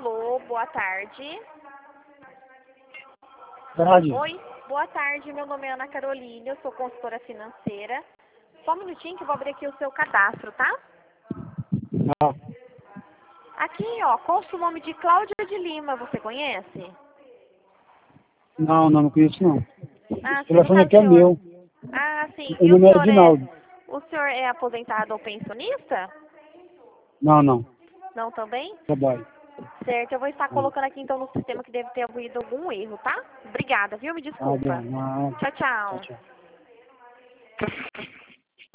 Alô, boa tarde. Tarde. Oi, boa tarde. Meu nome é Ana Carolina, eu sou consultora financeira. Só um minutinho que eu vou abrir aqui o seu cadastro, tá? Ah, Aqui, ó, consta o nome de Cláudia de Lima, você conhece? não conheço não. Ah, O sim, no telefone caso, aqui é senhor. meu. Ah, sim. O E o número é senhor é... Edinaldo. O senhor é aposentado ou pensionista? Não. Não também? Trabalho. Certo, eu vou estar colocando aqui então no sistema que deve ter havido algum erro, tá? Obrigada, viu? Me Ah, desculpa. bom. Tchau, Tchau, tchau. tchau.